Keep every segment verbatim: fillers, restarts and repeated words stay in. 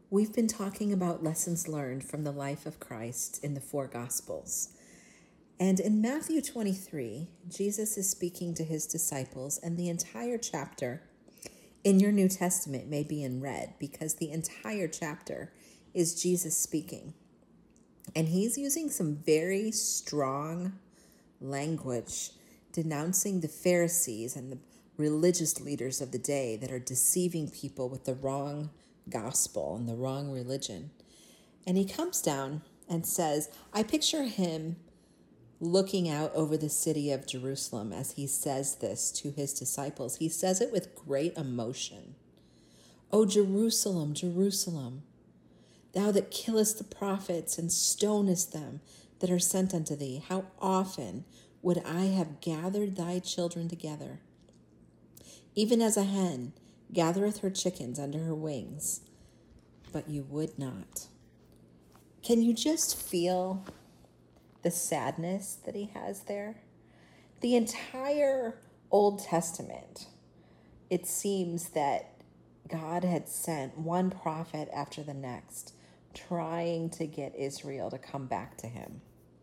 We've been talking about lessons learned from the life of Christ in the four Gospels. And in Matthew twenty-three, Jesus is speaking to his disciples, and the entire chapter in your New Testament may be in red because the entire chapter is Jesus speaking. And he's using some very strong language denouncing the Pharisees and the religious leaders of the day that are deceiving people with the wrong gospel and the wrong religion. And he comes down and says, I picture him looking out over the city of Jerusalem as he says this to his disciples. He says it with great emotion. O Jerusalem, Jerusalem, thou that killest the prophets and stonest them that are sent unto thee, how often would I have gathered thy children together, even as a hen gathereth her chickens under her wings, but you would not. Can you just feel the sadness that he has there? The entire Old Testament, it seems that God had sent one prophet after the next, trying to get Israel to come back to him.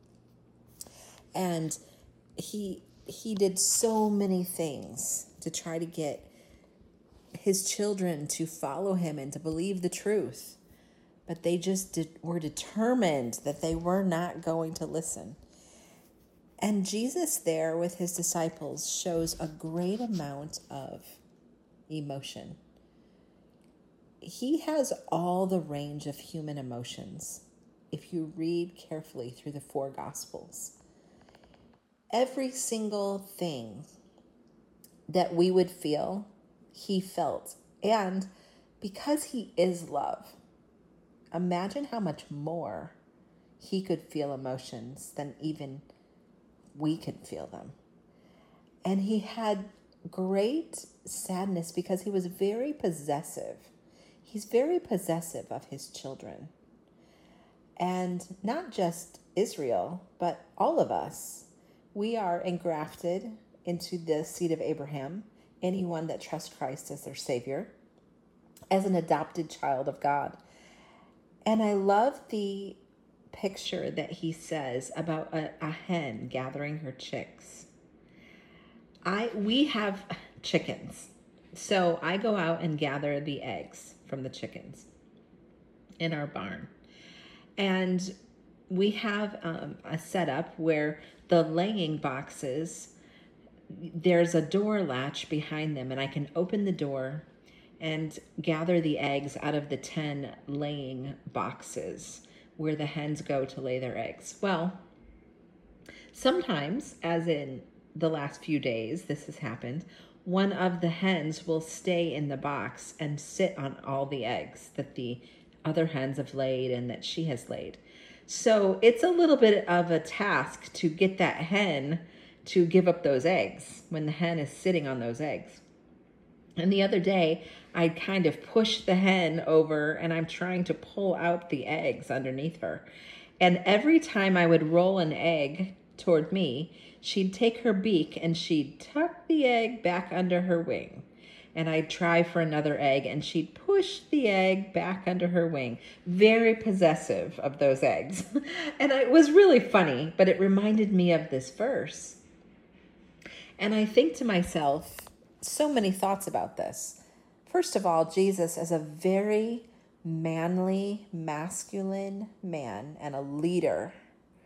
And he he did so many things to try to get his children to follow him and to believe the truth. But they just did, were determined that they were not going to listen. And Jesus there with his disciples shows a great amount of emotion. He has all the range of human emotions if you read carefully through the four Gospels. Every single thing that we would feel, he felt. And because he is love, imagine how much more he could feel emotions than even we could feel them. And he had great sadness because he was very possessive. He's very possessive of his children. And not just Israel, but all of us. We are engrafted into the seed of Abraham, anyone that trusts Christ as their Savior, as an adopted child of God. And I love the picture that he says about a, a hen gathering her chicks. I we have chickens, so I go out and gather the eggs from the chickens in our barn. And we have um, a setup where the laying boxes, there's a door latch behind them, and I can open the door and gather the eggs out of the ten laying boxes where the hens go to lay their eggs. Well, sometimes, as in the last few days, this has happened, one of the hens will stay in the box and sit on all the eggs that the other hens have laid and that she has laid. So it's a little bit of a task to get that hen to give up those eggs when the hen is sitting on those eggs. And the other day, I kind of pushed the hen over and I'm trying to pull out the eggs underneath her. And every time I would roll an egg toward me, she'd take her beak and she'd tuck the egg back under her wing. And I'd try for another egg and she'd push the egg back under her wing. Very possessive of those eggs. And it was really funny, but it reminded me of this verse. And I think to myself, so many thoughts about this. First of all, Jesus as a very manly, masculine man and a leader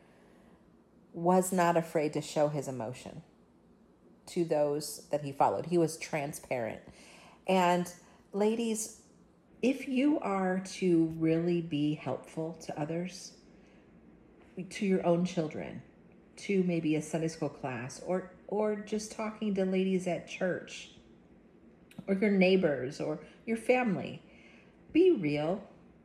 was not afraid to show his emotion to those that he followed. He was transparent. And ladies, if you are to really be helpful to others, to your own children, to maybe a Sunday school class, or or just talking to ladies at church, or your neighbors, or your family, be real.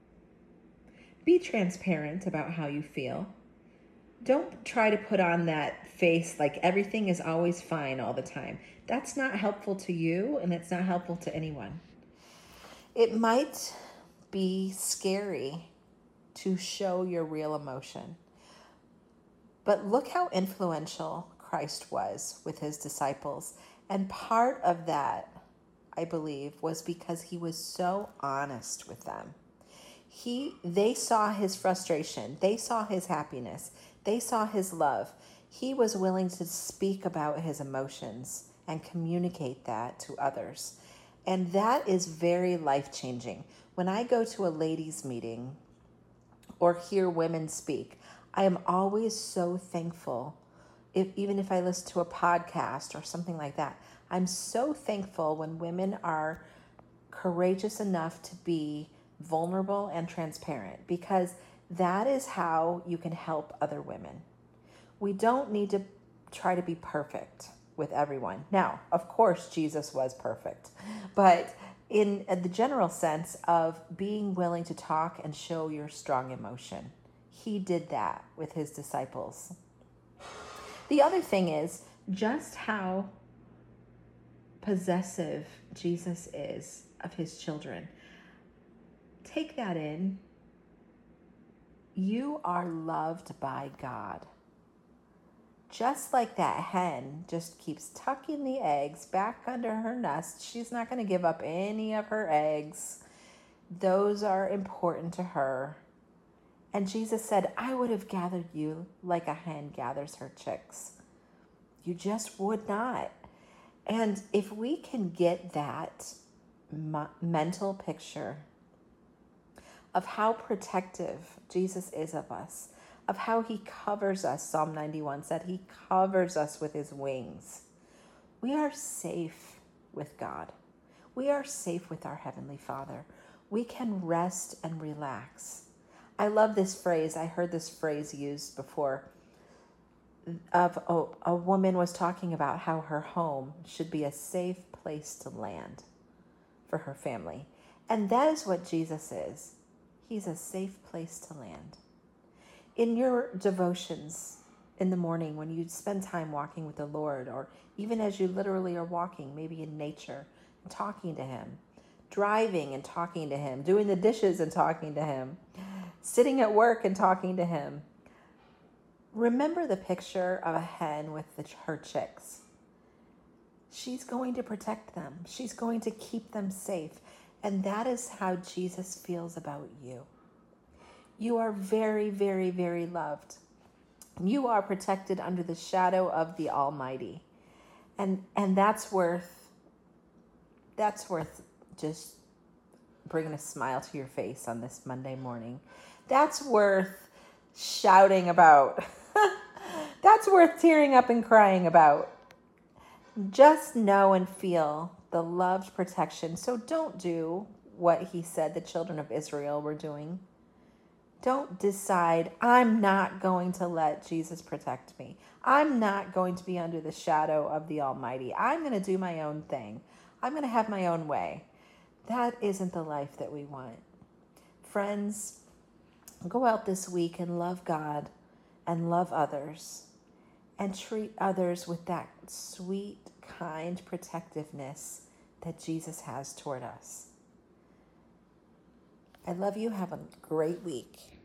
Be transparent about how you feel. Don't try to put on that face like everything is always fine all the time. That's not helpful to you, and it's not helpful to anyone. It might be scary to show your real emotion. But look how influential Christ was with his disciples. And part of that, I believe, was because he was so honest with them. He, they saw his frustration. They saw his happiness. They saw his love. He was willing to speak about his emotions and communicate that to others. And that is very life-changing. When I go to a ladies' meeting or hear women speak, I am always so thankful. If, even if I listen to a podcast or something like that, I'm so thankful when women are courageous enough to be vulnerable and transparent, because that is how you can help other women. We don't need to try to be perfect with everyone. Now, of course, Jesus was perfect, but in the general sense of being willing to talk and show your strong emotion, he did that with his disciples. The other thing is just how possessive Jesus is of his children. Take that in. You are loved by God. Just like that hen just keeps tucking the eggs back under her nest. She's not going to give up any of her eggs. Those are important to her. And Jesus said, I would have gathered you like a hen gathers her chicks. You just would not. And if we can get that m- mental picture of how protective Jesus is of us, of how he covers us, Psalm ninety-one said, he covers us with his wings. We are safe with God. We are safe with our Heavenly Father. We can rest and relax. I love this phrase. I heard this phrase used before. Of a, a woman was talking about how her home should be a safe place to land for her family. And that is what Jesus is. He's a safe place to land. In your devotions in the morning, when you spend time walking with the Lord, or even as you literally are walking, maybe in nature, and talking to him, driving and talking to him, doing the dishes and talking to him, sitting at work and talking to him, remember the picture of a hen with the, her chicks. She's going to protect them. She's going to keep them safe. And that is how Jesus feels about you. You are very, very, very loved. You are protected under the shadow of the Almighty. And and that's worth, that's worth just bringing a smile to your face on this Monday morning. That's worth shouting about. That's worth tearing up and crying about. Just know and feel the loved protection. So don't do what he said the children of Israel were doing. Don't decide, I'm not going to let Jesus protect me. I'm not going to be under the shadow of the Almighty. I'm going to do my own thing. I'm going to have my own way. That isn't the life that we want. Friends, go out this week and love God and love others and treat others with that sweet, kind protectiveness that Jesus has toward us. I love you. Have a great week.